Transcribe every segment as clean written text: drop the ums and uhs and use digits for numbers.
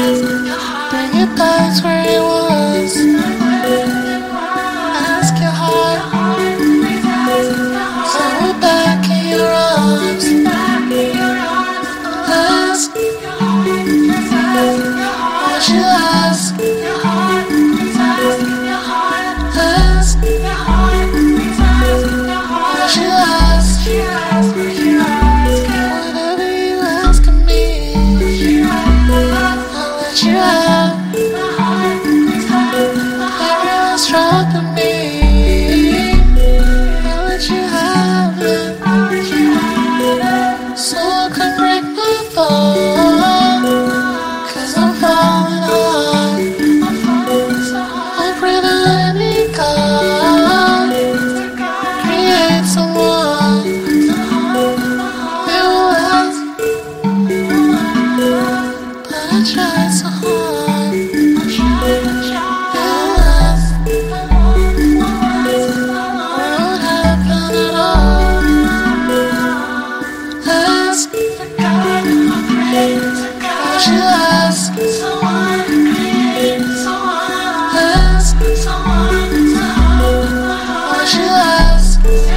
Bring it back to where it was. Ask your heart. Throw it back in your arms. Ask what you ask. Ask what you ask. Whatever you ask of me, I'll let you have. Everyone's dropping me, I'll let you have it. So I can break my fall, 'cause I'm falling hard. I pray that any God create someone who will last, but I tried so hard. It won't happen at all. Ask what you ask. Ask what you ask.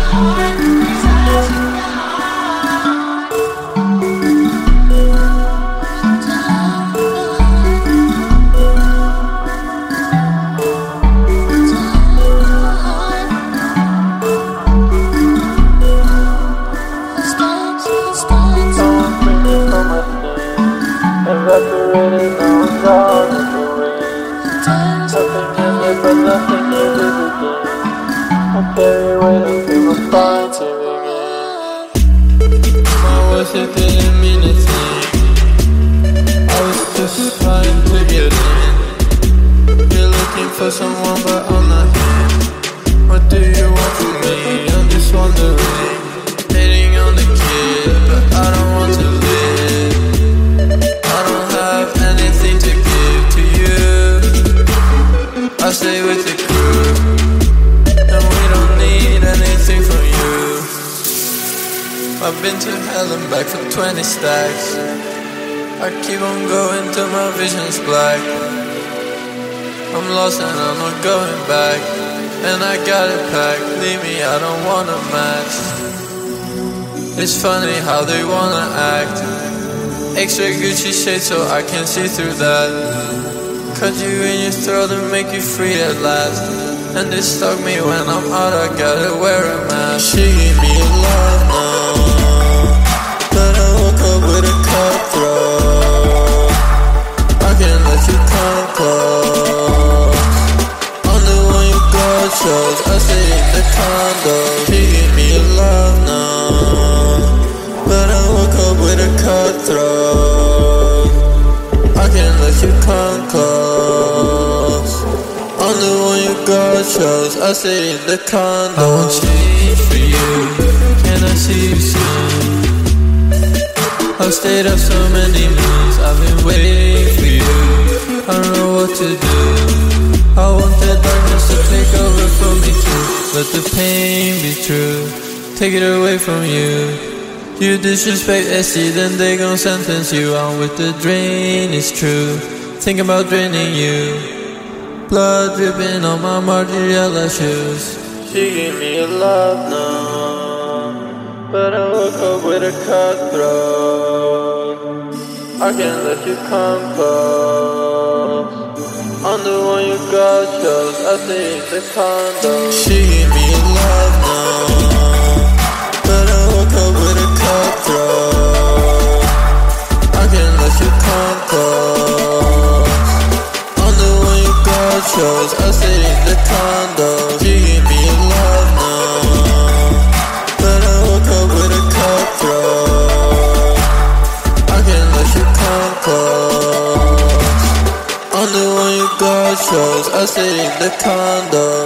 Evaporated, now I'm gone in the rain. Nothing is left but nothing you did again. I carry weight until my spine to begin. My words, it didn't mean a thing. I was just trying to get in. You're looking for someone but I'm not here. What do you want from me? I'm just wondering. Hating on the kid, but I don't want to live. I stay with the crew, and we don't need anything from you. I've been to hell and back for 20 stacks. I keep on going till my vision's black. I'm lost and I'm not going back, and I got it packed. Leave me, I don't wanna match. It's funny how they wanna act. Extra Gucci shade so I can see through that. Cut you in your throat and make you free at last. And they stalk me when I'm out, I gotta wear a mask. She gave me a love now, but I woke up with a cutthroat. I can't let you come close. I'm the one you God chose, I stay in the condo. She gave me a love now, but I woke up with a cutthroat. I can't let you come close. I'm the one you God chose, I stay in the condo. I won't change for you, can I see you soon? I've stayed up so many moons, I've been waiting for you. I don't know what to do. I want the darkness to take over for me too. Let the pain be true, take it away from you. You disrespect SC, then they gon' sentence you. I'm with the drain, it's true. Think about draining you. Blood dripping on my Margiela shoes. She gave me a love now, but I woke up with a cutthroat. I can't let you come close. I'm the one you God chose, I stay in the condo. She gave me a love now, but I woke up with a cutthroat. I can't let you come close. I'm the one you God chose, I stay in the condo. She gave me a love now, but I woke up with a cutthroat. I can't let you come close. I'm the one you God chose, I stay in the condo.